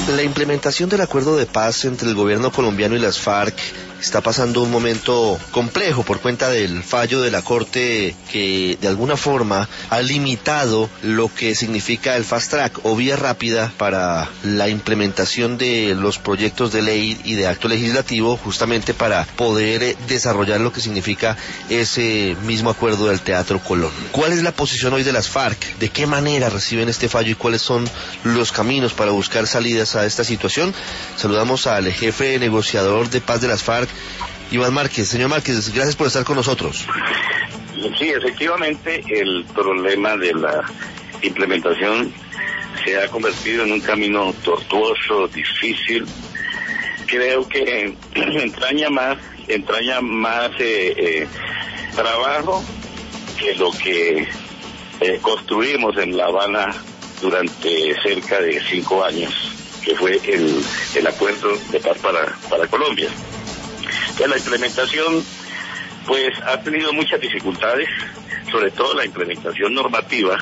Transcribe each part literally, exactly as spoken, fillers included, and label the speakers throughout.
Speaker 1: La implementación del acuerdo de paz entre el gobierno colombiano y las FARC está pasando un momento complejo por cuenta del fallo de la Corte que de alguna forma ha limitado lo que significa el fast track o vía rápida para la implementación de los proyectos de ley y de acto legislativo, justamente para poder desarrollar lo que significa ese mismo acuerdo del Teatro Colón. ¿Cuál es la posición hoy de las FARC? ¿De qué manera reciben este fallo y cuáles son los caminos para buscar salidas a esta situación? Saludamos al jefe negociador de paz de las FARC, Iván Márquez. Señor Márquez, gracias por estar con nosotros.
Speaker 2: Sí, efectivamente, el problema de la implementación se ha convertido en un camino tortuoso, difícil. Creo que entraña más, entraña más eh, eh, trabajo que lo que eh, construimos en La Habana durante cerca de cinco años, que fue el, el acuerdo de paz para, para Colombia. Entonces, la implementación pues ha tenido muchas dificultades, sobre todo la implementación normativa,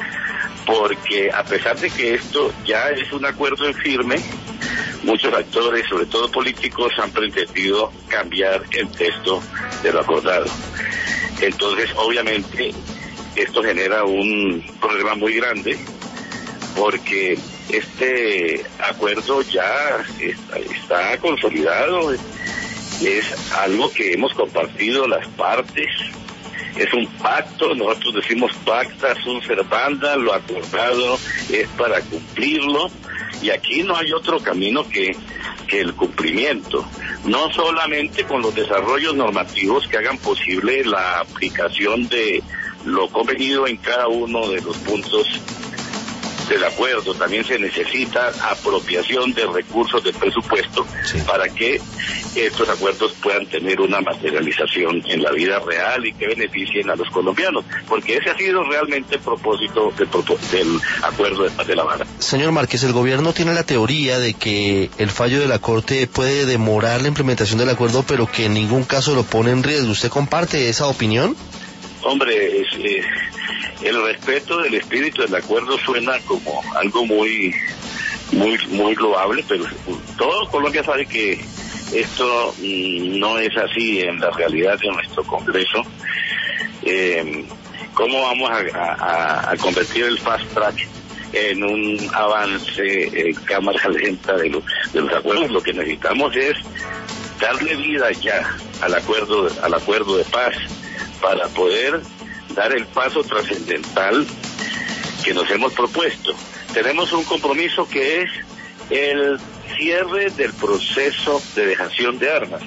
Speaker 2: porque a pesar de que esto ya es un acuerdo en firme, muchos actores, sobre todo políticos, han pretendido cambiar el texto de lo acordado. Entonces, obviamente, esto genera un problema muy grande, porque este acuerdo ya está, está consolidado, es algo que hemos compartido las partes, es un pacto, nosotros decimos pacta sunt servanda, lo acordado es para cumplirlo, y aquí no hay otro camino que, que el cumplimiento, no solamente con los desarrollos normativos que hagan posible la aplicación de lo convenido en cada uno de los puntos del acuerdo, también se necesita apropiación de recursos del presupuesto, sí, para que estos acuerdos puedan tener una materialización en la vida real y que beneficien a los colombianos, porque ese ha sido realmente el propósito del, del acuerdo de paz de La Habana.
Speaker 1: Señor Márquez, el gobierno tiene la teoría de que el fallo de la Corte puede demorar la implementación del acuerdo, pero que en ningún caso lo pone en riesgo. ¿Usted comparte esa opinión?
Speaker 2: Hombre, es, eh, el respeto del espíritu del acuerdo suena como algo muy, muy, muy loable, pero todo Colombia sabe que esto mm, no es así en la realidad de nuestro Congreso. Eh, ¿Cómo vamos a, a, a convertir el fast track en un avance en cámara lenta de, lo, de los acuerdos? Lo que necesitamos es darle vida ya al acuerdo, al acuerdo de paz, para poder dar el paso trascendental que nos hemos propuesto. Tenemos un compromiso que es el cierre del proceso de dejación de armas.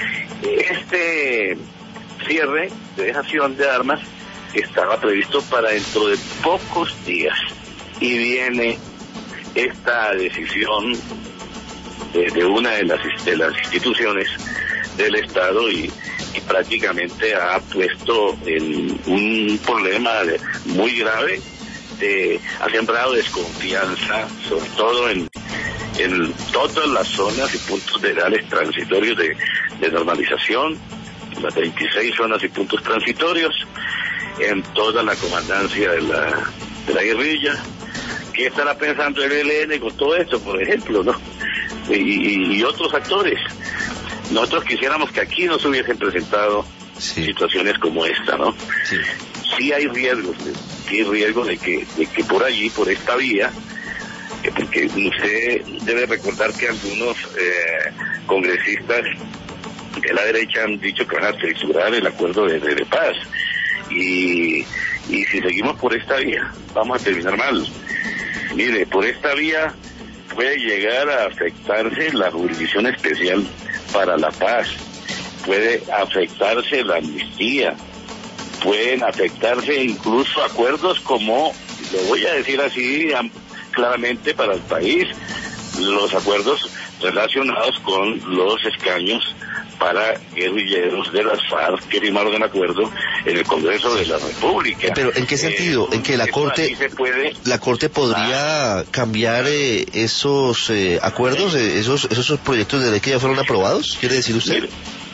Speaker 2: Este cierre de dejación de armas estaba previsto para dentro de pocos días, y viene esta decisión de, de una de las, de las instituciones del Estado y y prácticamente ha puesto en un problema de, muy grave, de, ha sembrado desconfianza, sobre todo en, en todas las zonas y puntos legales transitorios de, de normalización, las veintiséis zonas y puntos transitorios, en toda la comandancia de la, de la guerrilla. ¿Qué estará pensando el E L N con todo esto, por ejemplo, no? Y, y, y otros actores. Nosotros quisiéramos que aquí no se hubiesen presentado sí. situaciones como esta, ¿no? Sí, sí hay riesgos, sí hay riesgos de que, de que por allí, por esta vía, que porque usted debe recordar que algunos eh, congresistas de la derecha han dicho que van a triturar el acuerdo de, de, de paz, y, y si seguimos por esta vía, vamos a terminar mal. Mire, por esta vía puede llegar a afectarse la jurisdicción especial para la paz, puede afectarse la amnistía, pueden afectarse incluso acuerdos como, lo voy a decir así claramente para el país, los acuerdos relacionados con los escaños para guerrilleros de las FARC que firmaron el acuerdo en el Congreso de la República.
Speaker 1: Pero ¿en qué sentido? Eh, ¿En que la Corte se puede, la Corte podría ah, cambiar eh, esos eh, acuerdos, eh, esos esos proyectos de ley que ya fueron aprobados? ¿Quiere decir usted?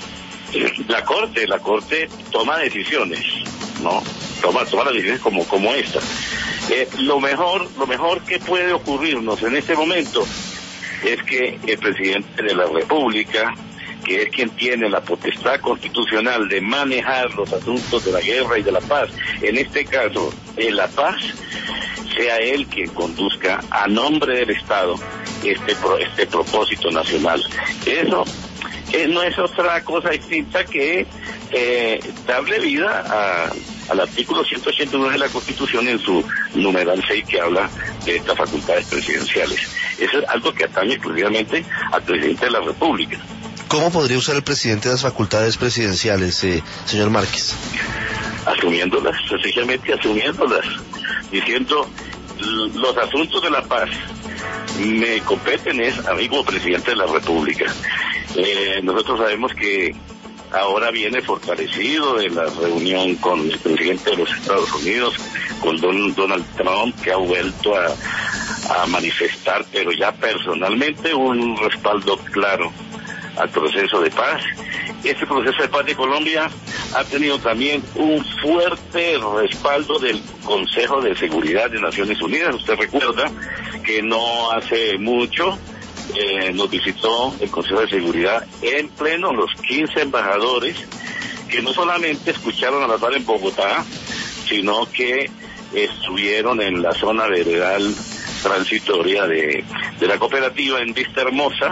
Speaker 2: La Corte, la Corte toma decisiones, ¿no? Toma, toma las decisiones como como esta. Eh, lo mejor, lo mejor que puede ocurrirnos en este momento es que el presidente de la República, que es quien tiene la potestad constitucional de manejar los asuntos de la guerra y de la paz, en este caso, de la paz, sea él quien conduzca a nombre del Estado este, este propósito nacional. Eso eh, no es otra cosa distinta que eh, darle vida a, al artículo ciento ochenta y nueve de la Constitución en su numeral seis, que habla de estas facultades presidenciales. Eso es algo que atañe exclusivamente al presidente de la República.
Speaker 1: ¿Cómo podría usar el presidente las facultades presidenciales, eh, señor Márquez?
Speaker 2: Asumiéndolas, sencillamente asumiéndolas, diciendo los asuntos de la paz me competen es a mí como presidente de la República. Eh, nosotros sabemos que ahora viene fortalecido de la reunión con el presidente de los Estados Unidos, con don, Donald Trump, que ha vuelto a, a manifestar, pero ya personalmente, un respaldo claro al proceso de paz. Este proceso de paz de Colombia ha tenido también un fuerte respaldo del Consejo de Seguridad de Naciones Unidas. Usted recuerda que no hace mucho eh, nos visitó el Consejo de Seguridad en pleno los quince embajadores, que no solamente escucharon a la FARC en Bogotá, sino que estuvieron en la zona veredal transitoria de, de la cooperativa en Vista Hermosa,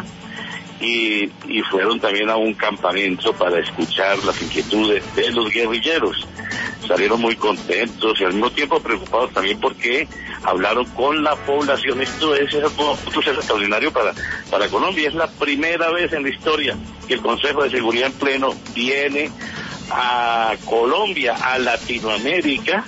Speaker 2: Y, y fueron también a un campamento para escuchar las inquietudes de los guerrilleros. Salieron muy contentos y al mismo tiempo preocupados también porque hablaron con la población. Esto es un proceso extraordinario para, para Colombia. Es la primera vez en la historia que el Consejo de Seguridad en pleno viene a Colombia, a Latinoamérica,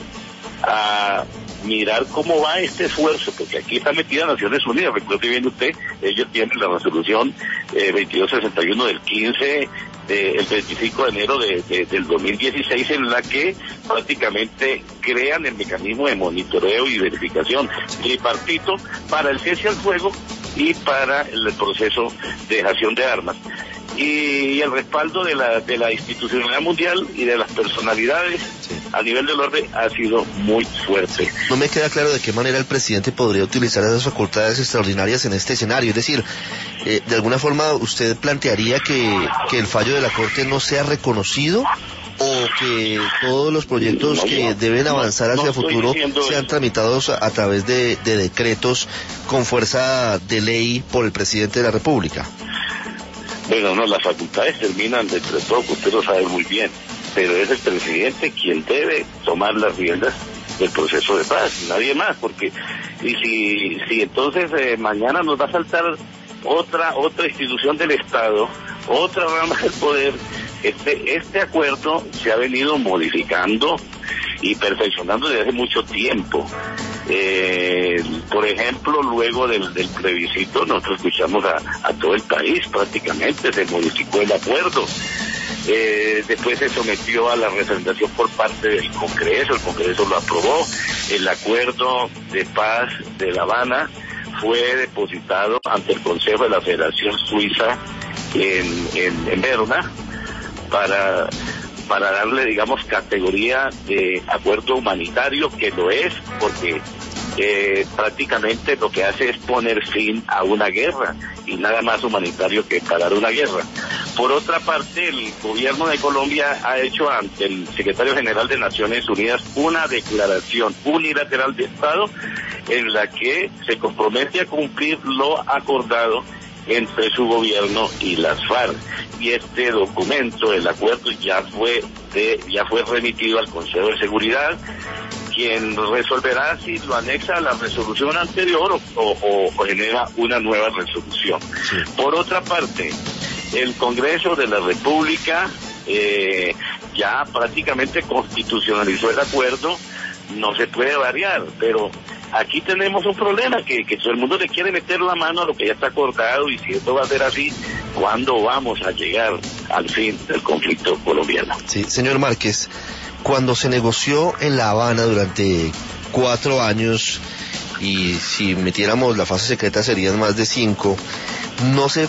Speaker 2: a mirar cómo va este esfuerzo, porque aquí está metida Naciones Unidas. Recuerde bien usted, ellos tienen la resolución eh, veintidós sesenta y uno del quince, de, el veinticinco de enero de, de, del dos mil dieciséis, en la que prácticamente crean el mecanismo de monitoreo y verificación tripartito para el cese al fuego y para el proceso de dejación de armas. Y el respaldo de la de la institucionalidad mundial y de las personalidades sí. a nivel del orden ha sido muy fuerte.
Speaker 1: No me queda claro de qué manera el presidente podría utilizar esas facultades extraordinarias en este escenario. Es decir, eh, de alguna forma usted plantearía que, que el fallo de la Corte no sea reconocido, o que todos los proyectos no, que deben avanzar hacia el no futuro sean eso. tramitados a, a través de, de decretos con fuerza de ley por el presidente de la República.
Speaker 2: Bueno, no, las facultades terminan dentro de poco, usted lo sabe muy bien, pero es el presidente quien debe tomar las riendas del proceso de paz, nadie más, porque y si si entonces eh, mañana nos va a saltar otra otra institución del Estado, otra rama del poder, este este acuerdo se ha venido modificando y perfeccionando desde hace mucho tiempo. Eh, por ejemplo, luego del, del plebiscito nosotros escuchamos a, a todo el país, prácticamente se modificó el acuerdo. Eh, después se sometió a la representación por parte del Congreso, el Congreso lo aprobó, el acuerdo de paz de La Habana fue depositado ante el Consejo de la Federación Suiza en, en, en Berna para... para darle, digamos, categoría de acuerdo humanitario, que lo es, porque eh, prácticamente lo que hace es poner fin a una guerra, y nada más humanitario que parar una guerra. Por otra parte, el gobierno de Colombia ha hecho ante el secretario general de Naciones Unidas una declaración unilateral de Estado en la que se compromete a cumplir lo acordado entre su gobierno y las FARC, y este documento, el acuerdo, ya fue de, ya fue remitido al Consejo de Seguridad, quien resolverá si lo anexa a la resolución anterior o, o, o genera una nueva resolución. Sí. Por otra parte, el Congreso de la República eh, ya prácticamente constitucionalizó el acuerdo, no se puede variar, pero aquí tenemos un problema, que, que todo el mundo le quiere meter la mano a lo que ya está acordado, y si esto va a ser así, ¿cuándo vamos a llegar al fin del conflicto colombiano?
Speaker 1: Sí, señor Márquez, cuando se negoció en La Habana durante cuatro años, y si metiéramos la fase secreta serían más de cinco, no se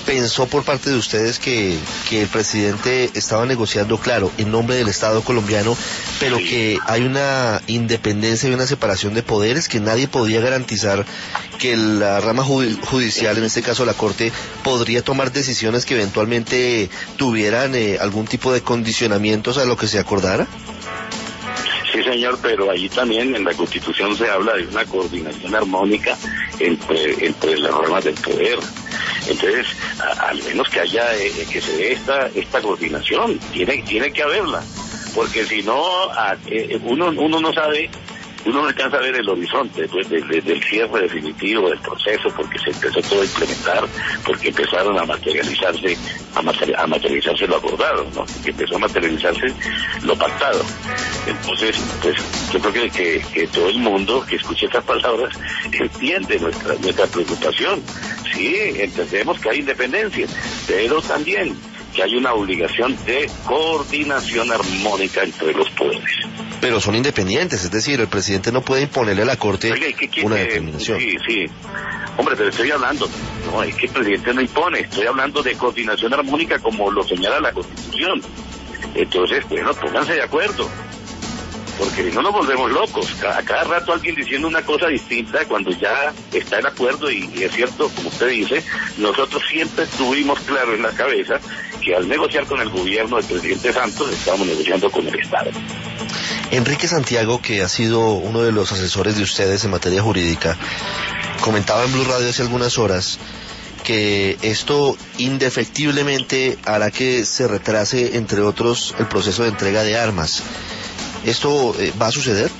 Speaker 1: pensó por parte de ustedes que, que el presidente estaba negociando, claro, en nombre del Estado colombiano, pero sí, que hay una independencia y una separación de poderes, que nadie podía garantizar que la rama judicial, en este caso la Corte, podría tomar decisiones que eventualmente tuvieran eh, algún tipo de condicionamientos a lo que se acordara?
Speaker 2: Sí, señor, pero allí también en la Constitución se habla de una coordinación armónica entre, entre las ramas del poder. Entonces, a, al menos que haya, eh, que se dé esta, esta coordinación, tiene, tiene que haberla, porque si no, a, eh, uno, uno no sabe, uno no alcanza a ver el horizonte pues, de, de, del cierre definitivo del proceso, porque se empezó todo a implementar, porque empezaron a materializarse, a, mater, a materializarse lo acordado, ¿no? Porque empezó a materializarse lo pactado. Entonces, pues yo creo que, que, que todo el mundo que escuche estas palabras entiende nuestra, nuestra preocupación. Sí, entendemos que hay independencia, pero también que hay una obligación de coordinación armónica entre los poderes.
Speaker 1: Pero son independientes, es decir, el presidente no puede imponerle a la Corte
Speaker 2: Oiga, ¿qué, qué,
Speaker 1: una
Speaker 2: qué,
Speaker 1: determinación.
Speaker 2: Sí, sí. Hombre, pero estoy hablando, no, es que el presidente no impone, estoy hablando de coordinación armónica como lo señala la Constitución. Entonces, bueno, pónganse de acuerdo, porque si no nos volvemos locos, a cada rato alguien diciendo una cosa distinta cuando ya está el acuerdo, y, y es cierto, como usted dice, nosotros siempre tuvimos claro en la cabeza que al negociar con el gobierno del presidente Santos, estábamos negociando con el Estado.
Speaker 1: Enrique Santiago, que ha sido uno de los asesores de ustedes en materia jurídica, comentaba en Blue Radio hace algunas horas que esto indefectiblemente hará que se retrase, entre otros, el proceso de entrega de armas. ¿Esto eh, va a suceder?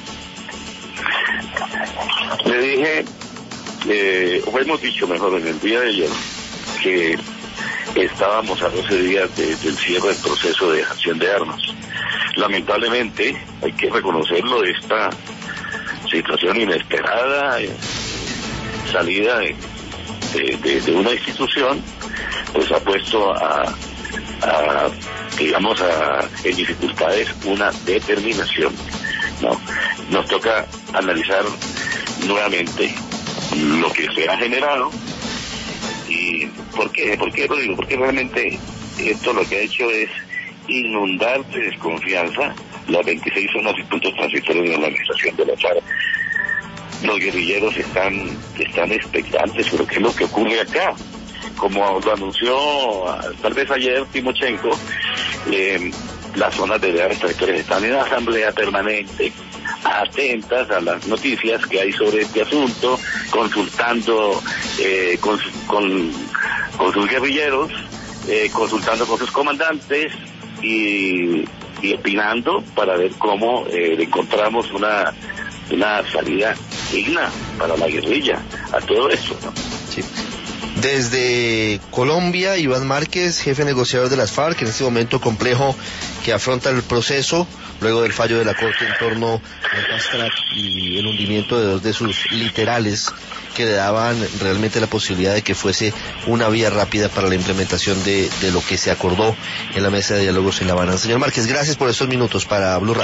Speaker 2: Le dije, eh, o hemos dicho mejor en el día de ayer, que estábamos a doce días de, del cierre del proceso de acción de armas. Lamentablemente, hay que reconocerlo, esta situación inesperada, eh, salida de, de, de, de una institución, pues ha puesto a, a digamos, a, en dificultades una determinación, ¿no? Nos toca analizar nuevamente lo que se ha generado. ¿Y por qué? ¿Por qué lo digo? Porque realmente esto lo que ha hecho es inundar de desconfianza las veintiséis zonas y puntos transitorios de la organización de la FARC. Los guerrilleros están, están expectantes sobre qué es lo que ocurre acá. Como lo anunció tal vez ayer Timochenko, eh, las zonas de guerra territoriales están en asamblea permanente, atentas a las noticias que hay sobre este asunto, consultando eh, con, con, con sus guerrilleros, eh, consultando con sus comandantes y, y opinando para ver cómo eh, encontramos una, una salida digna para la guerrilla a todo esto, ¿no?
Speaker 1: Sí. Desde Colombia, Iván Márquez, jefe negociador de las FARC, en este momento complejo que afronta el proceso luego del fallo de la Corte en torno al fast track y el hundimiento de dos de sus literales que le daban realmente la posibilidad de que fuese una vía rápida para la implementación de, de lo que se acordó en la mesa de diálogos en La Habana. Señor Márquez, gracias por estos minutos para Blue Radio.